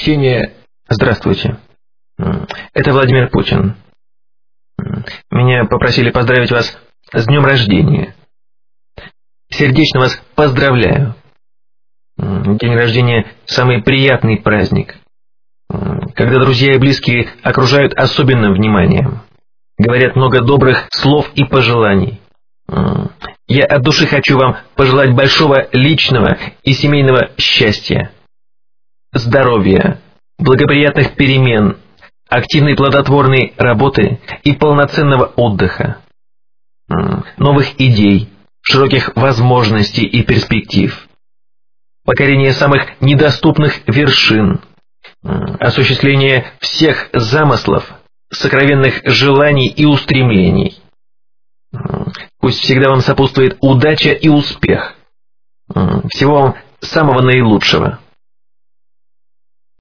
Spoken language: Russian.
Ксения, здравствуйте. Это Владимир Путин. Меня попросили поздравить вас с днем рождения. Сердечно вас поздравляю. День рождения – самый приятный праздник, когда друзья и близкие окружают особенным вниманием, говорят много добрых слов и пожеланий. Я от души хочу вам пожелать большого личного и семейного счастья, здоровья, благоприятных перемен, активной плодотворной работы и полноценного отдыха, новых идей, широких возможностей и перспектив, покорения самых недоступных вершин, осуществления всех замыслов, сокровенных желаний и устремлений. Пусть всегда вам сопутствует удача и успех. Всего вам самого наилучшего.